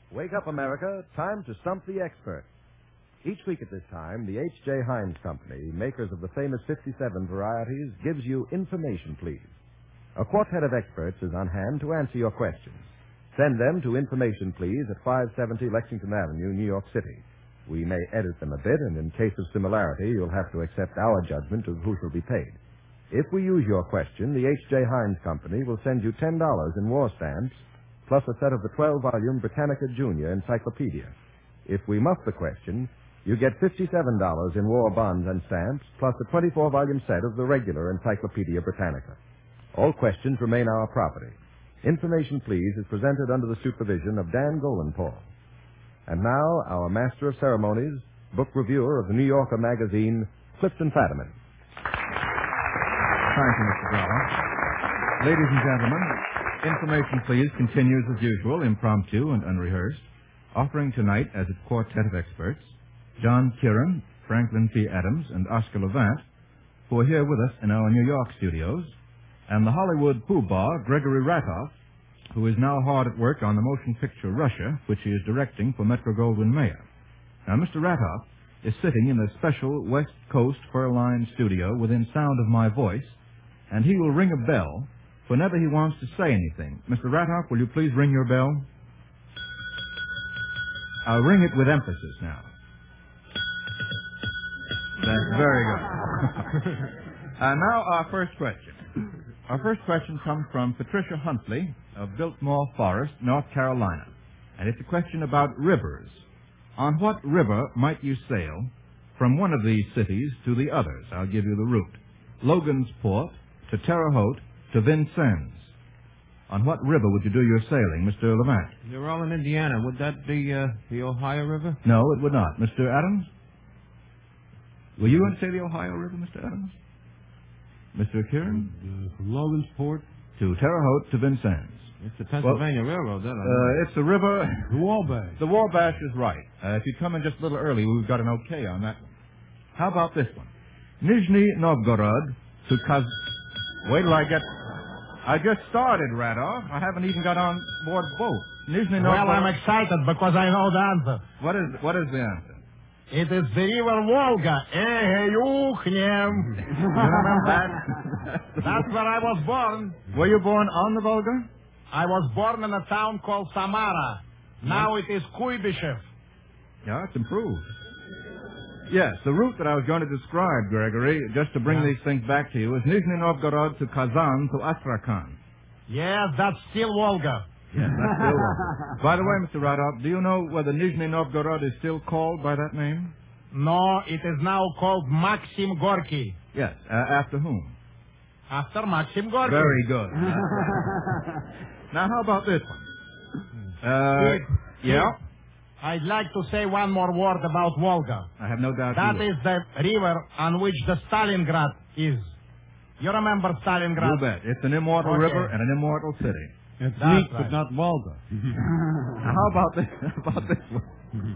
Wake up, America. Time to stump the expert. Each week at this time, the H.J. Heinz Company, makers of the famous 57 varieties, gives you Information Please. A quartet of experts is on hand to answer your questions. Send them to Information Please at 570 Lexington Avenue, New York City. We may edit them a bit, and in case of similarity, you'll have to accept our judgment of who shall be paid. If we use your question, the H.J. Heinz Company will send you $10 in war stamps, plus a set of the 12-volume Britannica Junior Encyclopedia. If we muff the question, you get $57 in war bonds and stamps, plus a 24-volume set of the regular Encyclopedia Britannica. All questions remain our property. Information Please is presented under the supervision of Dan Golenpaul. And now, our master of ceremonies, book reviewer of the New Yorker magazine, Clifton Fadiman. Thank you, Mr. Dollar. Ladies and gentlemen, Information Please continues as usual, impromptu and unrehearsed, offering tonight as its quartet of experts, John Kieran, Franklin P. Adams, and Oscar Levant, who are here with us in our New York studios, and the Hollywood poobah, Gregory Ratoff, who is now hard at work on the motion picture Russia, which he is directing for Metro-Goldwyn-Mayer. Now, Mr. Ratoff is sitting in a special West Coast fur-lined studio within sound of my voice, and he will ring a bell whenever he wants to say anything. Mr. Ratoff, will you please ring your bell? I'll ring it with emphasis now. That's very good. Now our first question. Our first question comes from Patricia Huntley of Biltmore Forest, North Carolina. And it's a question about rivers. On what river might you sail from one of these cities to the others? I'll give you the route. Logansport to Terre Haute to Vincennes. On what river would you do your sailing, Mr. Levant? You're all in Indiana. Would that be the Ohio River? No, it would not. Mr. Adams? Will you say the Ohio River, Mr. Adams? Mr. Kieran? From Logansport to Terre Haute to Vincennes. It's the Pennsylvania Railroad, that I know. It's the river... The Wabash. The Wabash is right. If you'd come in just a little early, we've got an okay on that one. How about this one? Nizhny Novgorod to Wait till I get... I just started, Ratoff. I haven't even got on board boat. Nizhny Novgorod... Well, I'm excited because I know the answer. What is the answer? It is the river Volga. You remember that? That's where I was born. Were you born on the Volga? I was born in a town called Samara. Now it is Kuybyshev. Yeah, it's improved. Yes, the route that I was going to describe, Gregory, just to bring these things back to you, is Nizhny Novgorod to Kazan to Astrakhan. Yes, that's still Volga. Yes, that's still Volga. By the way, Mr. Ratoff, do you know whether Nizhny Novgorod is still called by that name? No, it is now called Maxim Gorky. Yes, after whom? After Maxim Gorky. Very good. Now, how about this one? Yeah? I'd like to say one more word about Volga. I have no doubt That is the river on which the Stalingrad is. You remember Stalingrad? You bet. It's an immortal river and an immortal city. It's neat, but not Volga. Now, how about this one?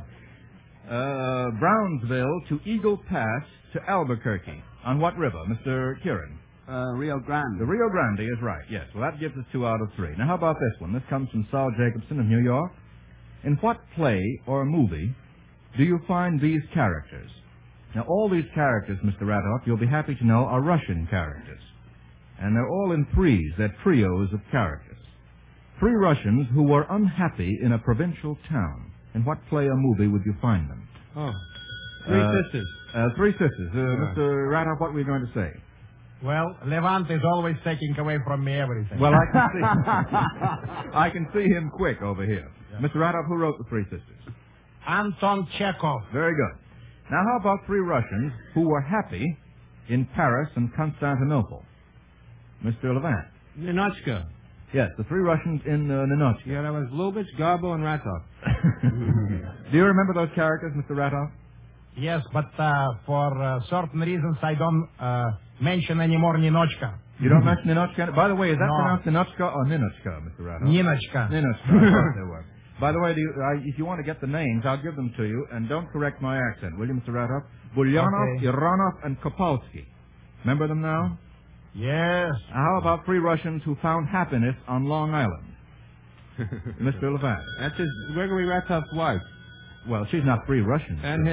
Brownsville to Eagle Pass to Albuquerque. On what river, Mr. Kieran? Rio Grande. The Rio Grande is right, yes. Well, that gives us 2 out of 3. Now, how about this one? This comes from Saul Jacobson of New York. In what play or movie do you find these characters? Now, all these characters, Mr. Ratoff, you'll be happy to know, are Russian characters. And they're all in threes. They're trios of characters. 3 Russians who were unhappy in a provincial town. In what play or movie would you find them? Oh, Three Sisters. 3 Sisters. Mr. Ratoff, what were you going to say? Well, Levant is always taking away from me everything. Well, I can see. I can see him quick over here. Yeah. Mr. Ratoff, who wrote the 3 Sisters? Anton Chekhov. Very good. Now, how about 3 Russians who were happy in Paris and Constantinople? Mr. Levant. Ninotchka. Yes, the 3 Russians in Ninotchka. Yeah, that was Lubitsch, Garbo, and Ratov. Do you remember those characters, Mr. Ratoff? Yes, but for certain reasons I don't mention anymore Ninochka. You don't mention Ninochka? By the way, is that pronounced Ninochka or Ninochka, Mr. Ratoff? Ninochka. Ninochka. I thought they were. By the way, if you want to get the names, I'll give them to you, and don't correct my accent, will you, Mr. Ratoff? Bulyanov, okay. Iranov, and Kopalsky. Remember them now? Yes. How about 3 Russians who found happiness on Long Island? Mr. Levant. That's his Gregory Ratov's wife. Well, she's not free Russian. And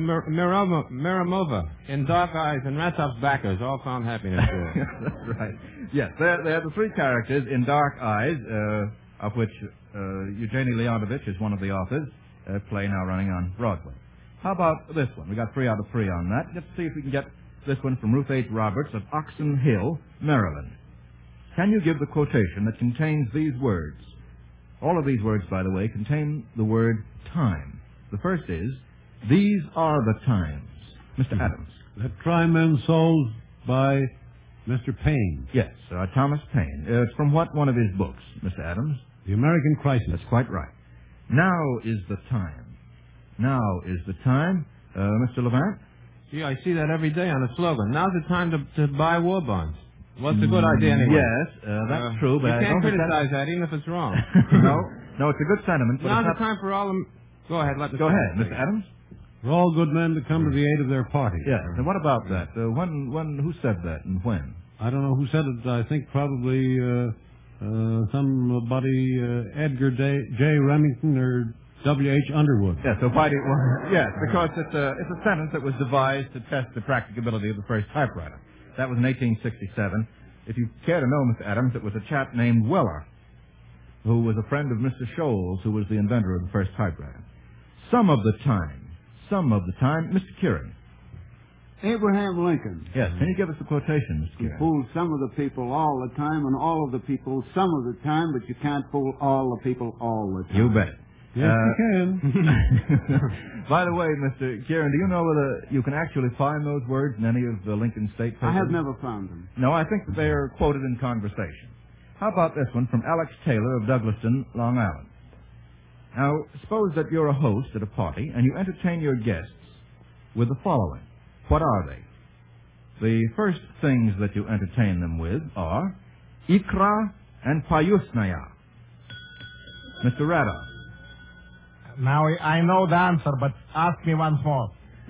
Miramova in Dark Eyes and Ratov's backers all found happiness there. That's right. Yes, they're the three characters in Dark Eyes, of which Eugenie Leonovich is one of the authors, play now running on Broadway. How about this one? We got 3 out of 3 on that. Let's see if we can get this one from Ruth H. Roberts of Oxon Hill, Maryland. Can you give the quotation that contains these words? All of these words, by the way, contain the word time. The first is, these are the times. Mr. Adams. That Try Men's Souls by Mr. Paine. Yes, Thomas Paine. It's from one of his books, Mr. Adams? The American Crisis. That's quite right. Now is the time. Now is the time. Mr. Levant? Gee, I see that every day on the slogan. Now's the time to buy war bonds. What's a good idea anyway? Yes, that's true, but you I can't don't think criticize that even if it's wrong. No, it's a good sentiment. But Now's the time for all them... Go ahead, Go ahead, Mr. Adams. For all good men to come to the aid of their party. Yes, and what about that? Who said that and when? I don't know who said it. I think probably somebody, Edgar J. Remington or W.H. Underwood. Yes, so why do you... Yes, because it's a sentence that was devised to test the practicability of the first typewriter. That was in 1867. If you care to know, Mr. Adams, it was a chap named Weller, who was a friend of Mr. Sholes, who was the inventor of the first typewriter. Some of the time, Mr. Kieran. Abraham Lincoln. Yes, can you give us the quotation, Mr. Kieran? Fool some of the people all the time and all of the people some of the time, but you can't fool all the people all the time. You bet. Yes, you can. By the way, Mr. Kieran, do you know whether you can actually find those words in any of the Lincoln State papers? I have never found them. No, I think that they are quoted in conversation. How about this one from Alex Taylor of Douglaston, Long Island? Now, suppose that you're a host at a party and you entertain your guests with the following. What are they? The first things that you entertain them with are ikra and payusnaya. Mr. Radoff. Now I know the answer, but ask me once more.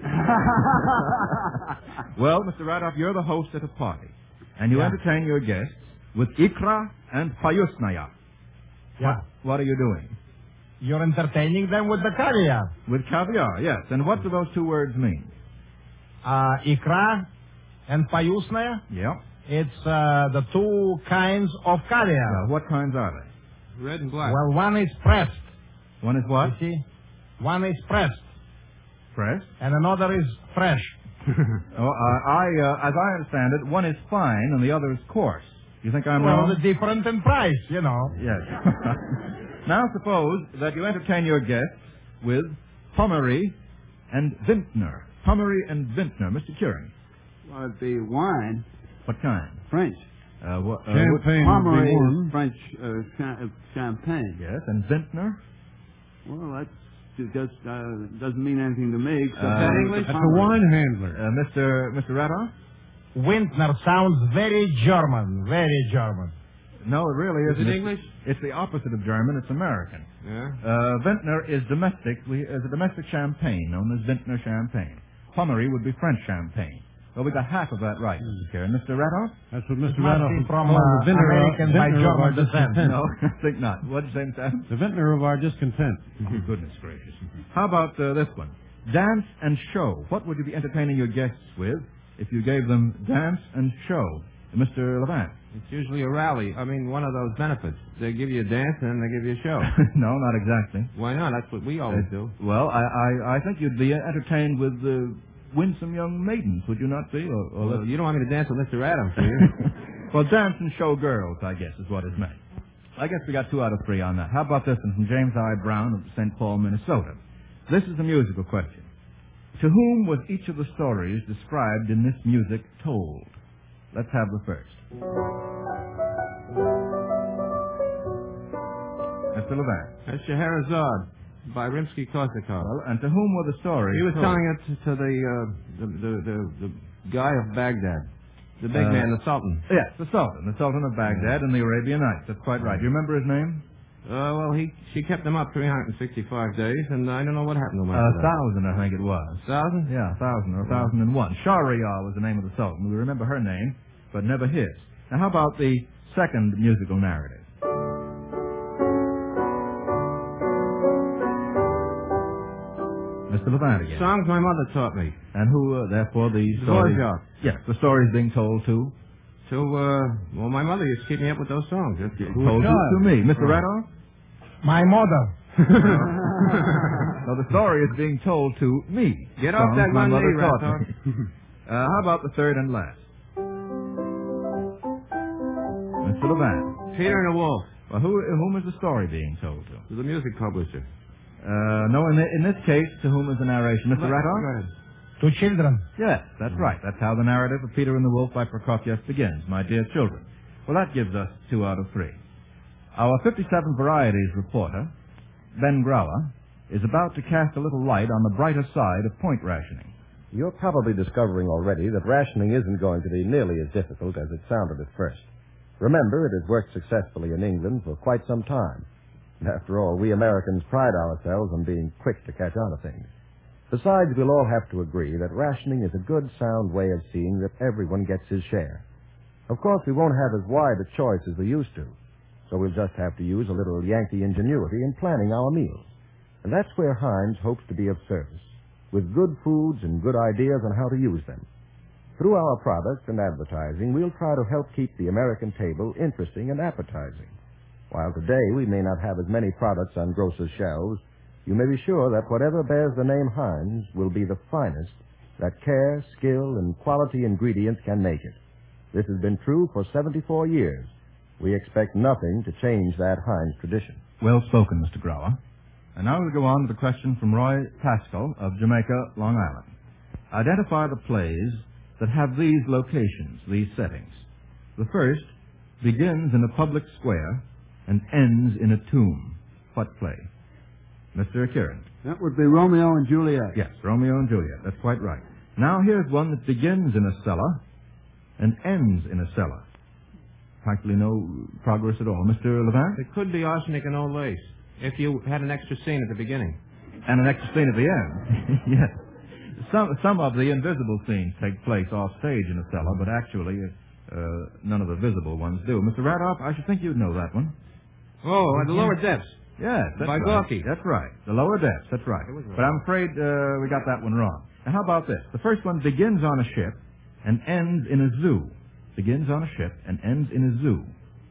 Well, Mr. Radoff, you're the host at a party, and you entertain your guests with ikra and payusnaya. Yeah. What are you doing? You're entertaining them with the caviar. With caviar, yes. And what do those two words mean? Ikra and payusnaya. Yeah. It's the two kinds of caviar. What kinds are they? Red and black. Well, one is pressed. One is what? You see? One is pressed. Pressed? And another is fresh. As I understand it, one is fine and the other is coarse. You think I'm well, wrong? they're different in price, you know. Yes. Now suppose that you entertain your guests with Pommery and Vintner. Pommery and Vintner. Mr. Kieran. Well, it'd be wine. What kind? French. Champagne. Pommery is French champagne. Yes, and Vintner? Well, that just doesn't mean anything to me. English? That's a wine handler. Mr. Radoff? Wintner sounds very German. Very German. No, it really isn't. Is it English? It's the opposite of German. It's American. Yeah. Vintner is domestic. Is a domestic champagne known as Vintner champagne. Pommery would be French champagne. Well, we got half of that right, Mr. Kieran. Mr. Radoff? That's what Mr. It must Radoff be from called the American by vintner of our German descent. discontent. No, I think not. What did you say, Mr. Adams? The vintner of our discontent. Oh, goodness gracious. How about this one? Dance and show. What would you be entertaining your guests with if you gave them dance and show? Mr. Levant. It's usually a rally. I mean, one of those benefits. They give you a dance and then they give you a show. No, not exactly. Why not? That's what we always do. Well, I think you'd be entertained with winsome young maidens, would you not be? Well, you don't want me to dance with Mr. Adams, do you? Well, dance and show girls, I guess, is what is meant. I guess we got 2 out of 3 on that. How about this one from James I. Brown of St. Paul, Minnesota? This is a musical question. To whom was each of the stories described in this music told? Let's have the first. Mr. Levant. That's Scheherazade by Rimsky-Korsakov. Well, and to whom were the stories He was told? telling it to the guy of Baghdad. The big man, the Sultan. Yes, the Sultan of Baghdad and the Arabian Nights. That's quite right. Do you remember his name? Well, she kept him up 365 days, and I don't know what happened to him. 1,000, I think it was. 1,000? Yeah, 1,000 or 1,001. Shahryar was the name of the Sultan. We remember her name, but never his. Now, how about the second musical narrative? Mr. Levant again. Songs my mother taught me. And who, therefore, the story... Dvorak. Yes, the story is being told to... Well, my mother used to keep me up with those songs. Told to me. Mr. Radoff? My mother. No, the story is being told to me. Get off Songs that my one mother knee, taught Radoff. me. How about the third and last? Mr. Levant. Peter and the Wolf. Well, whom is the story being told to? To the music publisher. No, in this case, to whom is the narration? Mr. Go Radoff? ahead. To children. Yes, that's right. That's how the narrative of Peter and the Wolf by Prokofiev begins. My dear children. Well, that gives us 2 out of 3. Our 57 Varieties reporter, Ben Grauer, is about to cast a little light on the brighter side of point rationing. You're probably discovering already that rationing isn't going to be nearly as difficult as it sounded at first. Remember, it has worked successfully in England for quite some time. After all, we Americans pride ourselves on being quick to catch on to things. Besides, we'll all have to agree that rationing is a good, sound way of seeing that everyone gets his share. Of course, we won't have as wide a choice as we used to, so we'll just have to use a little Yankee ingenuity in planning our meals. And that's where Heinz hopes to be of service, with good foods and good ideas on how to use them. Through our products and advertising, we'll try to help keep the American table interesting and appetizing. While today we may not have as many products on grocers' shelves, you may be sure that whatever bears the name Heinz will be the finest that care, skill, and quality ingredients can make it. This has been true for 74 years. We expect nothing to change that Heinz tradition. Well spoken, Mr. Grauer. And now we'll go on to the question from Roy Pascal of Jamaica, Long Island. Identify the plays that have these locations, these settings. The first begins in a public square and ends in a tomb. What play? Mr. Kieran. That would be Romeo and Juliet. Yes, Romeo and Juliet. That's quite right. Now here's one that begins in a cellar and ends in a cellar. Practically no progress at all. Mr. Levant? It could be Arsenic and Old Lace, if you had an extra scene at the beginning. And an extra scene at the end. Yes. Some of the invisible scenes take place off stage in a cellar, but actually none of the visible ones do. Mr. Radoff, I should think you'd know that one. Oh, at the lower depths. Yes, that's By right. Gorky. That's right. The lower depths, that's right. It was right. But I'm afraid we got that one wrong. Now, how about this? The first one begins on a ship and ends in a zoo. Begins on a ship and ends in a zoo.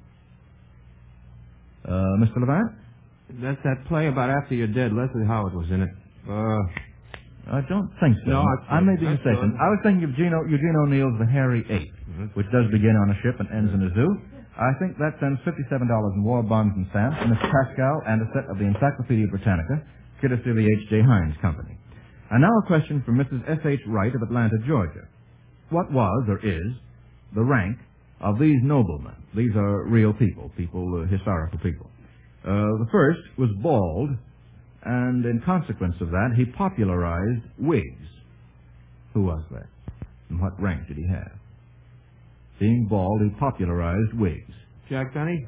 Mr. Levant? That's that play about after you're dead. Leslie Howard was in it. I don't think so. No, I may be that's mistaken. good. I was thinking of Eugene O'Neill's The Hairy Ape, which does begin on a ship and ends in a zoo. I think that sends $57 in war bonds and stamps to Mr. Pascal and a set of the Encyclopedia Britannica, courtesy of the H.J. Heinz Company. And now a question from Mrs. S.H. Wright of Atlanta, Georgia. What was, or is, the rank of these noblemen? These are real people, historical people. The first was bald, and in consequence of that, he popularized wigs. Who was that? And what rank did he have? Being bald, he popularized wigs. Jack Benny?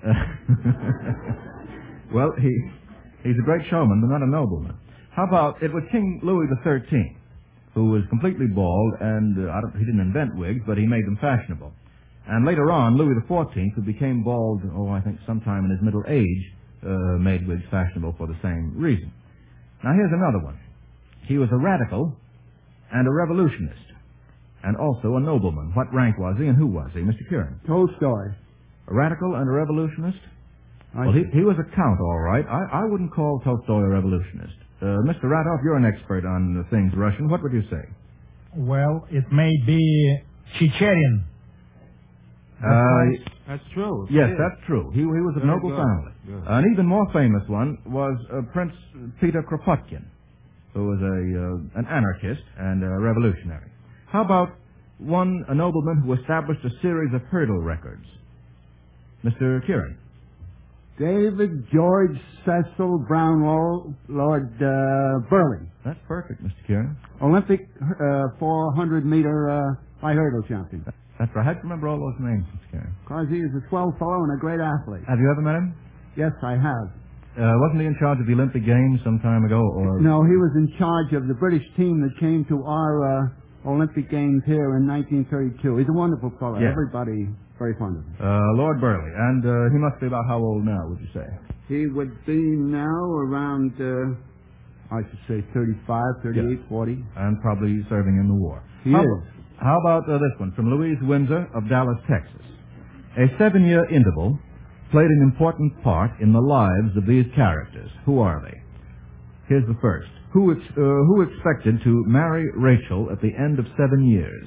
Well, he's a great showman, but not a nobleman. How about, it was King Louis XIII, who was completely bald, and he didn't invent wigs, but he made them fashionable. And later on, Louis XIV, who became bald, I think sometime in his middle age, made wigs fashionable for the same reason. Now here's another one. He was a radical and a revolutionist, and also a nobleman. What rank was he and who was he? Mr. Kieran. Tolstoy. A radical and a revolutionist? Well, he was a count, all right. I wouldn't call Tolstoy a revolutionist. Mr. Radoff, you're an expert on things Russian. What would you say? Well, it may be Chicherin. That's true. Yes, that's true. He was of Very noble good. family. Good. An even more famous one was Prince Peter Kropotkin, who was an anarchist and a revolutionary. How about a nobleman who established a series of hurdle records? Mr. Kieran. David George Cecil Brownlow, Lord Burleigh. That's perfect, Mr. Kieran. Olympic 400-meter high hurdle champion. That's right. How'd you remember all those names, Mr. Kieran? Because he is a swell fellow and a great athlete. Have you ever met him? Yes, I have. Wasn't he in charge of the Olympic Games some time ago? Or No, he was in charge of the British team that came to our Olympic Games here in 1932. He's a wonderful fellow. Yeah. Everybody very fond of him. Lord Burleigh. And he must be about how old now, would you say? He would be now around I should say 35, 38, 40. And probably serving in the war. He is. How about this one from Louise Windsor of Dallas, Texas? A 7-year interval played an important part in the lives of these characters. Who are they? Here's the first. Who expected to marry Rachel at the end of 7 years?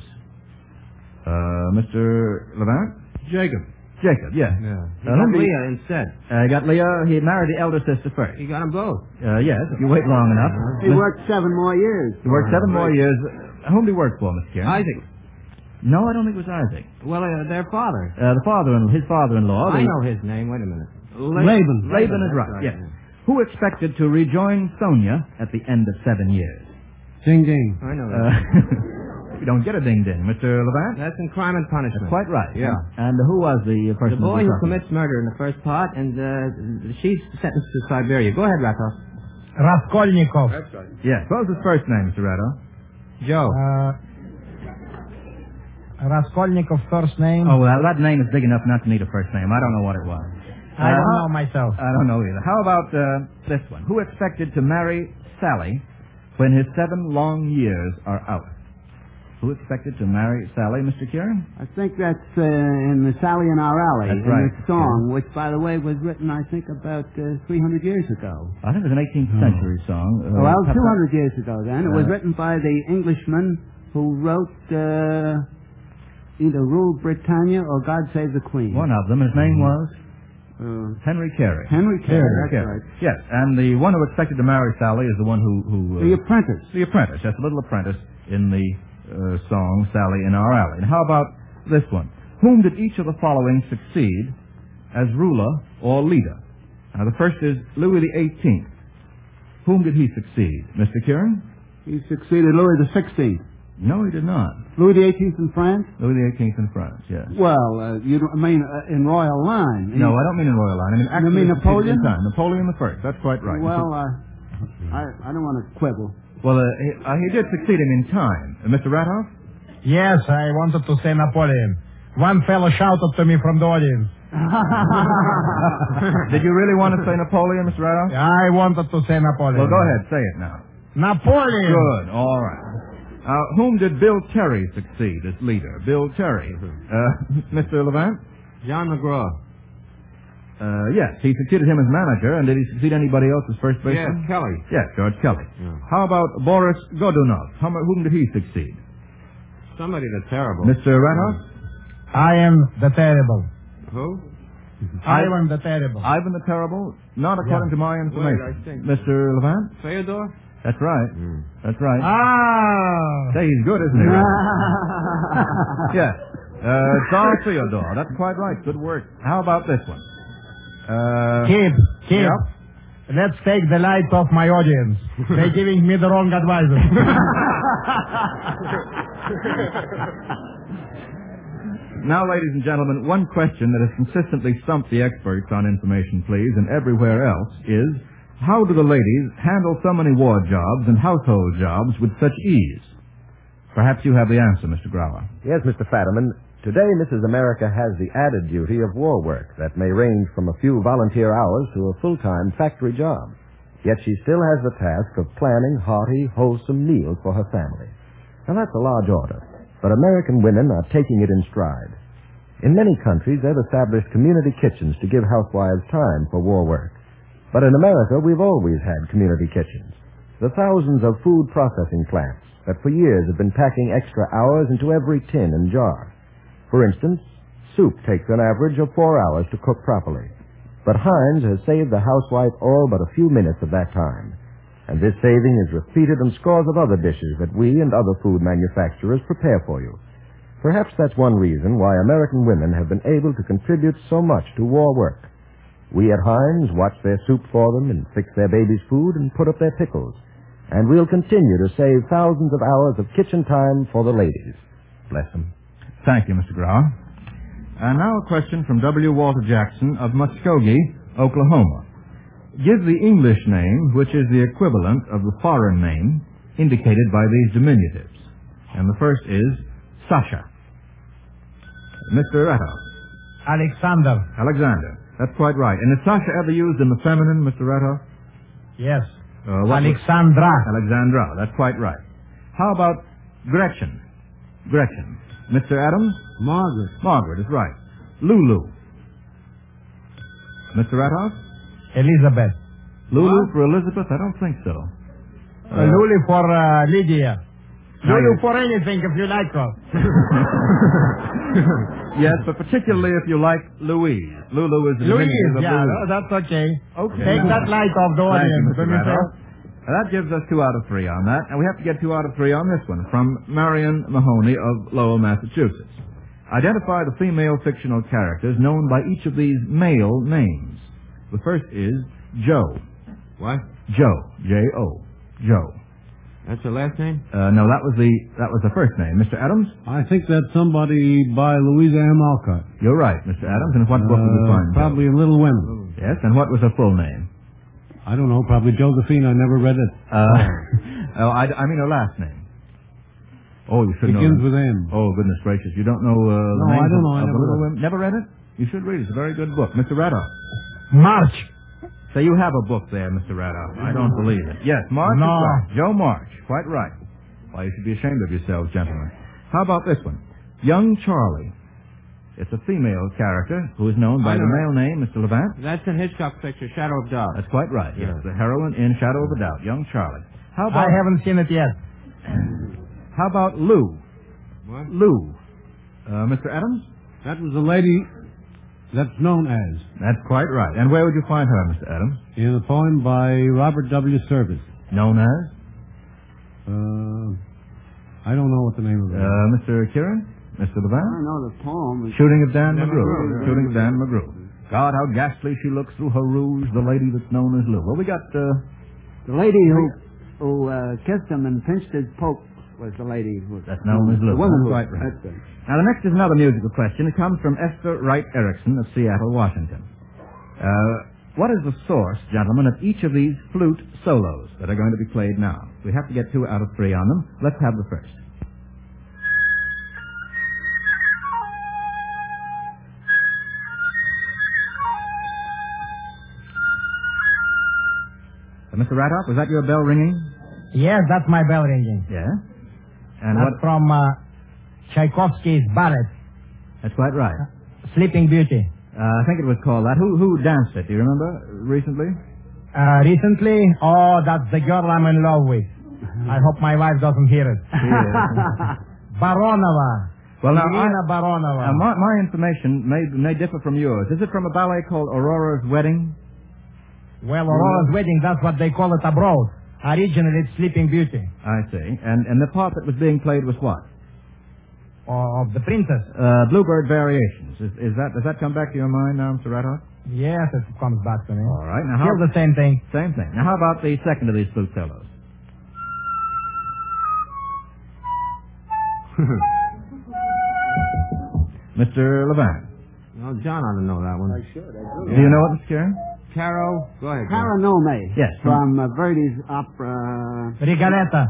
Mr. Levant? Jacob. Jacob, yes. Yeah. He got Leah instead. He got Leah. He married the elder sister first. He got them both. Yes, if you wait long enough. He worked 7 more years. He worked 7 more years. Whom did he work for, Mr. Kieran? Isaac. No, I don't think it was Isaac. Well, their father. His father-in-law. I know his name. Wait a minute. Laban. Laban is right, yes. Who expected to rejoin Sonia at the end of 7 years? Ding ding. I know that. You don't get a ding-ding, Mr. Levant. That's in Crime and Punishment. That's quite right. Yeah. And who was the person? The boy who commits murder in the first part, and she's sentenced to Siberia. Go ahead, Ratov. Raskolnikov. That's right. Yes. What was his first name, Mr. Ratto? Joe. Raskolnikov's first name? Oh, well, that name is big enough not to need a first name. I don't know what it was. I don't know myself. I don't know either. How about this one? Who expected to marry Sally when his 7 long years are out? Who expected to marry Sally, Mr. Kieran? I think that's in the Sally in Our Alley. That's right. In the song, which, by the way, was written, I think, about 300 years ago. I think it was an 18th century song. Well, 200 years ago, then. It was written by the Englishman who wrote either Rule Britannia or God Save the Queen. One of them. His name was? Henry Carey. Henry Carey, that's right. Yes, and the one who expected to marry Sally is the one who The Apprentice. The Apprentice. That's the little apprentice in the song Sally in Our Alley. And how about this one? Whom did each of the following succeed as ruler or leader? Now, the first is Louis XVIII. Whom did he succeed? Mr. Kieran? He succeeded Louis XVI. No, he did not. Louis XVIII in France? Louis XVIII in France, yes. Well, you don't, I mean in royal line. No, I don't mean in royal line. I mean actually. You mean Napoleon? In time. Napoleon the First. That's quite right. Well, I don't want to quibble. Well, he did succeed him in time. Mr. Rathoff? Yes, I wanted to say Napoleon. One fellow shouted to me from the audience. Did you really want to say Napoleon, Mr. Rathoff? I wanted to say Napoleon. Well, go ahead. Say it now. Napoleon! Good. All right. Whom did Bill Terry succeed as leader? Bill Terry. Mr. Levant? John McGraw. Yes, he succeeded him as manager, and did he succeed anybody else as first baseman? Yes, Kelly. Yes, George Kelly. Yeah. How about Boris Godunov? Whom did he succeed? Somebody that's terrible. Mr. Rathoff? I am the terrible. Who? Ivan the terrible. Ivan the Terrible? Not according to my information. Wait, I think. Mr. Levant? Fyodor? That's right. That's right. Ah! Say, he's good, isn't he? Yes. Tsar Fyodor. That's quite right. Good work. How about this one? Kid. Yep. Let's take the light off my audience. They're giving me the wrong advice. Now, ladies and gentlemen, one question that has consistently stumped the experts on Information Please and everywhere else is, how do the ladies handle so many war jobs and household jobs with such ease? Perhaps you have the answer, Mr. Grauer. Yes, Mr. Fadiman. Today, Mrs. America has the added duty of war work that may range from a few volunteer hours to a full-time factory job. Yet she still has the task of planning hearty, wholesome meals for her family. Now, that's a large order, but American women are taking it in stride. In many countries, they've established community kitchens to give housewives time for war work. But in America, we've always had community kitchens. The thousands of food processing plants that for years have been packing extra hours into every tin and jar. For instance, soup takes an average of 4 hours to cook properly. But Heinz has saved the housewife all but a few minutes of that time. And this saving is repeated in scores of other dishes that we and other food manufacturers prepare for you. Perhaps that's one reason why American women have been able to contribute so much to war work. We at Heinz watch their soup for them and fix their babies' food and put up their pickles. And we'll continue to save thousands of hours of kitchen time for the ladies. Bless them. Thank you, Mr. Grauer. And now a question from W. Walter Jackson of Muskogee, Oklahoma. Give the English name, which is the equivalent of the foreign name, indicated by these diminutives. And the first is Sasha. Mr. Rathoff. Alexander. Alexander. That's quite right. And is Sasha ever used in the feminine, Mr. Rathoff? Yes. Alexandra. Alexandra. That's quite right. How about Gretchen? Gretchen. Mr. Adams? Margaret. Margaret is right. Lulu. Mr. Rathoff? Elizabeth. Lulu for Elizabeth? I don't think so. Lulu for Lydia. Now Lulu you- for anything if you like her. Yes, but particularly if you like Louise. Lulu is the Louise, diminutive of yeah, Louise. that's okay. Okay. Take that light off the Thank you, audience. Mr. Let me Rathoff. say- Now, that gives us 2 out of 3 on that, and we have to get 2 out of 3 on this one from Marion Mahoney of Lowell, Massachusetts. Identify the female fictional characters known by each of these male names. The first is Joe. What? Joe. J-O. Joe. That's her last name? No, that was the first name. Mr. Adams? I think that's somebody by Louisa M. Alcott. You're right, Mr. Adams. And what book did you find? Joe? Probably in Little Women. Yes, and what was her full name? I don't know, probably Josephine. I never read it. I mean her last name. Oh, you should know. Begins that. with M. Oh, goodness gracious. You don't know the No, names I don't know. of I the never Little read it. Women? Never read it? You should read it. It's a very good book. Mr. Radoff. March. So you have a book there, Mr. Radoff. I don't believe it. Yes, March No. is right. Joe March. Quite right. Why, you should be ashamed of yourselves, gentlemen. How about this one? Young Charlie. It's a female character who is known by I the know male name, Mr. Levant. That's in Hitchcock's picture, Shadow of Doubt. That's quite right. Yes, Yeah. the heroine in Shadow of a Doubt, Young Charlie. How I about haven't seen it yet. How about Lou? What? Lou. Mr. Adams? That was the lady that's known as That's quite right. And where would you find her, Mr. Adams? in a poem by Robert W. Service. Known as? I don't know what the name of it is. Mr. Kieran? Mr. I Levant? know the poem. Shooting of Dan Dan McGrew. McGrew, yeah. Shooting of Dan McGrew. God, how ghastly she looks through her rouge, the lady that's known as Lou. Well, we got, The lady who kissed him and pinched his poke was the lady who... That's known as Lou. The woman who... That's right. That's it. Now, the next is another musical question. It comes from Esther Wright Erickson of Seattle, Washington. What is the source, gentlemen, of each of these flute solos that are going to be played now? We have to get 2 out of 3 on them. Let's have the first. Mr. Radoff, was that your bell ringing? Yes, that's my bell ringing. Yeah. And That's what? from Tchaikovsky's ballet, That's quite right. Sleeping Beauty. I think it was called that. Who danced it? Do you remember recently? Recently, that's the girl I'm in love with. I hope my wife doesn't hear it. Baronova. Well, now, Irina Baronova. my information may differ from yours. Is it from a ballet called Aurora's Wedding? Well, Aurora's wedding, that's what they call it abroad. Originally, it's Sleeping Beauty. I see. And the part that was being played was what? Of the princess. Bluebird Variations. Does that come back to your mind now, Mr. Radoff? Yes, it comes back to me. All right. Now, Still the same thing. same thing. Now, how about the second of these flute solos? Mr. Levant. Well, John ought to know that one. Do you know it, Mr. Kieran? Caro, go ahead. John. Paranome. Yes. From Verdi's opera... Rigaletta.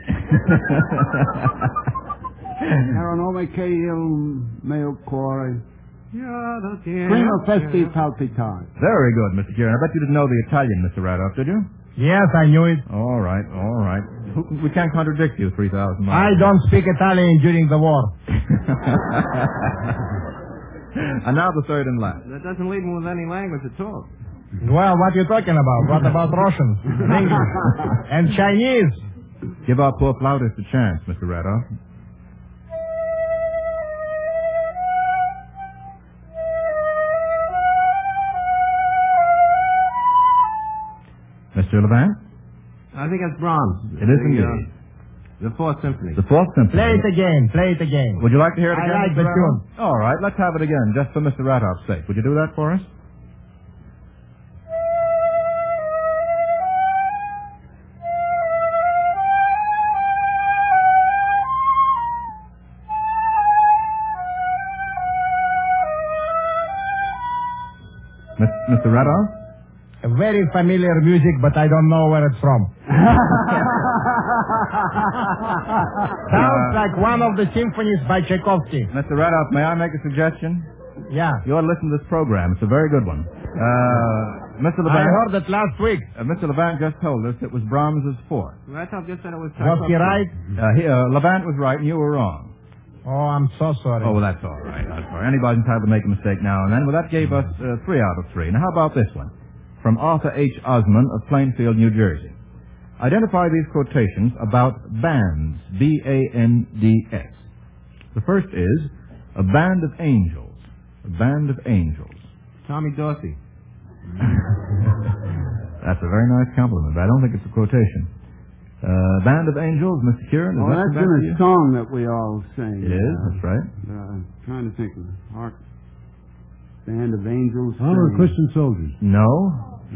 Paranome che il mio cuore. Prima festi palpitare. Very good, Mr. Kieran. I bet you didn't know the Italian, Mr. Radoff, did you? Yes, I knew it. All right, all right. We can't contradict you 3,000 miles. I don't speak Italian during the war. And now the third and last. That doesn't leave him with any language at all. Well, what are you talking about? What about Russians? English? And Chinese? Give our poor flautist a chance, Mr. Radoff. Mr. Levant? I think it's Brahms. It is indeed. The Fourth Symphony. The Fourth Symphony. Play it again. Play it again. Would you like to hear it I again? like Mr. the Radoff? tune. All right, let's have it again, just for Mr. Radoff's sake. Would you do that for us? Mr. Radoff? A very familiar music, but I don't know where it's from. Sounds like one of the symphonies by Tchaikovsky. Mr. Radoff, may I make a suggestion? Yeah. You ought to listen to this program. It's a very good one. Mr. I Levant, heard it last week. Mr. Levant just told us it was Brahms' fourth. Ratov just said it was Was he right? Levant was right and you were wrong. Oh, I'm so sorry. Oh, well, that's all right. That's all right. Anybody's entitled to make a mistake now and then. Well, that gave us 3 out of 3. Now, how about this one? From Arthur H. Osmond of Plainfield, New Jersey. Identify these quotations about bands, B-A-N-D-S. The first is, a band of angels. A band of angels. Tommy Dorsey. That's a very nice compliment, but I don't think it's a quotation. Band of Angels, Mr. Kieran, is Oh, that that's back to in you? a song that we all sing. It is, that's right. Trying to think of it. Hark. Band of Angels. Honor sing. Christian soldiers. No.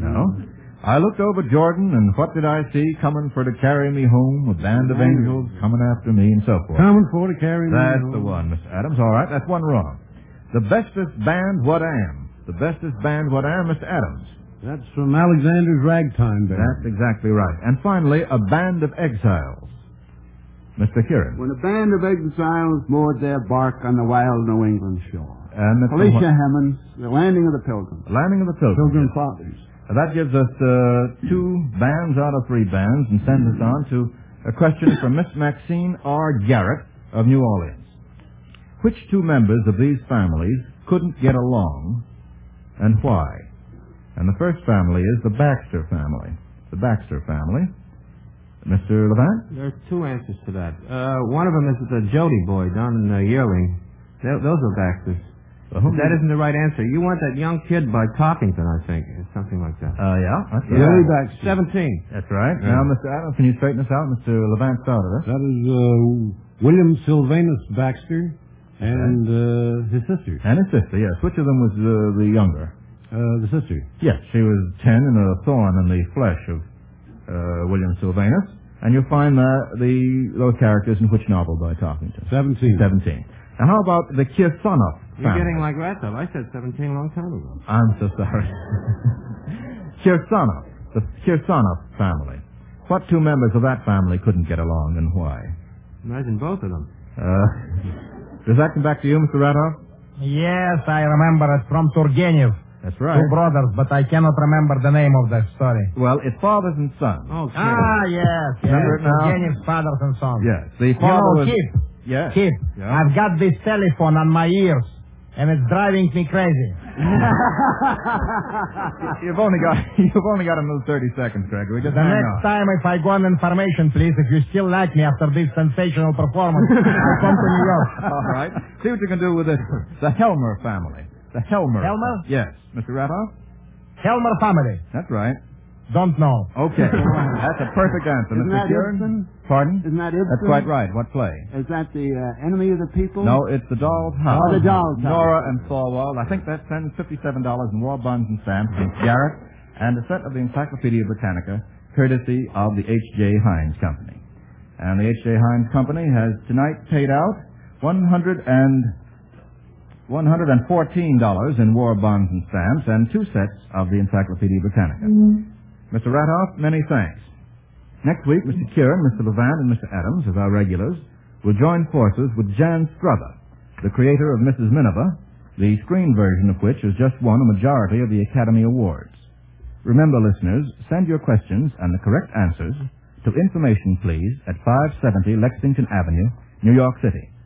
I looked over Jordan, and what did I see coming for to carry me home? A band of angels coming after me, and so forth. Coming for to carry me That's home. the one, Mr. Adams. All right, that's one wrong. The bestest band, what am? The bestest band, what am, Mr. Adams? That's from Alexander's Ragtime Band. That's exactly right. And finally, a band of exiles. Mr. Kieran. When a band of exiles moored their bark on the wild New England shore. And Mr. Felicia Hemans, The Landing of the Pilgrims. Landing of the Pilgrims. Pilgrim Fathers. That gives us 2 bands out of 3 bands and sends us on to a question from Miss Maxine R. Garrett of New Orleans. Which 2 members of these families couldn't get along and why? And the first family is the Baxter family. The Baxter family. Mr. Levant? There's 2 answers to that. One of them is the Jody boy down in Yearling. Those are Baxters. That isn't the right answer. You want that young kid by Toppington, I think. Something like that. Yeah, that's right. Billy Baxter. 17. That's right. Yeah. Now, Mr. Adams, can you straighten us out? Mr. Levant started us. That is William Sylvanus Baxter and his sister. And his sister, yes. Which of them was the younger? The sister. Yes, she was 10 and a thorn in the flesh of William Sylvanus. And you'll find those characters in which novel by Tarkington? 17. 17. Now, how about the Kirsanov You're family? getting like Ratov. I said 17 a long time ago. I'm so sorry. Kirsanov, the Kirsanov family. What 2 members of that family couldn't get along and why? Imagine both of them. Does that come back to you, Mr. Ratov? Yes, I remember it from Turgenev. That's right. 2 brothers, but I cannot remember the name of that story. Well, it's fathers and sons. Oh, kid. Yes. Remember it now? Turgenev's fathers and sons. Yes. The You father know, was... Kid, Yes. Kid, Yeah. I've got this telephone on my ears, and it's driving me crazy. You've only got another 30 seconds, Gregory. Just The hang next on. time, if I go on information, please, if you still like me after this sensational performance, I'll come to New York. All right. See what you can do with this one. The Helmer family. The Helmer. Helmer? Yes. Mr. Ratov? Helmer family. That's right. Don't know. Okay. That's a perfect answer, Isn't Mr. that Kieran. Ibsen? Pardon? Isn't that Ibsen? That's quite right. What play? Is that the Enemy of the People? No, it's The Doll's House. Oh, The Doll's House. Nora and Thorwald. I think that sends $57 in war bonds and stamps to Garrett and a set of the Encyclopedia Britannica, courtesy of the H.J. Heinz Company. And the H.J. Heinz Company has tonight paid out $114 in war bonds and stamps and 2 sets of the Encyclopedia Britannica. Mr. Rathoff, many thanks. Next week, Mr. Kieran, Mr. Levant, and Mr. Adams, as our regulars, will join forces with Jan Struther, the creator of Mrs. Miniver, the screen version of which has just won a majority of the Academy Awards. Remember, listeners, send your questions and the correct answers to Information Please at 570 Lexington Avenue, New York City.